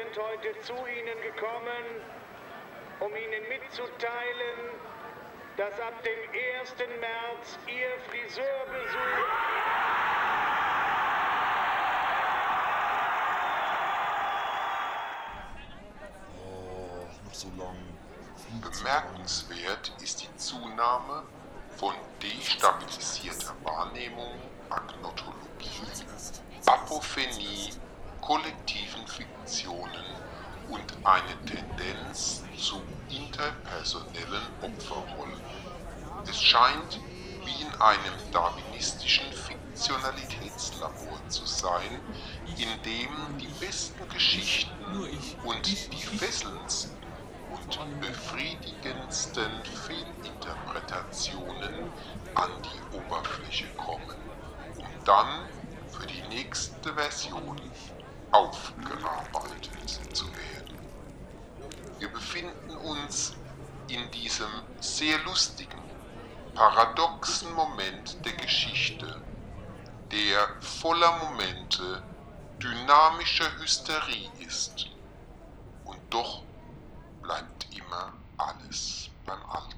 sind heute zu Ihnen gekommen, um Ihnen mitzuteilen, dass ab dem 1. März Ihr Friseurbesuch... Noch so lang. Bemerkenswert ist die Zunahme von destabilisierter Wahrnehmung, Agnotologie, Apophenie, kollektiven Fiktionen und eine Tendenz zu interpersonellen Opferrollen. Es scheint wie in einem darwinistischen Fiktionalitätslabor zu sein, in dem die besten Geschichten und die fesselndsten und befriedigendsten Fehlinterpretationen an die Oberfläche kommen, um dann für die nächste Version aufgearbeitet zu werden. Wir befinden uns in diesem sehr lustigen, paradoxen Moment der Geschichte, der voller Momente dynamischer Hysterie ist. Und doch bleibt immer alles beim Alten.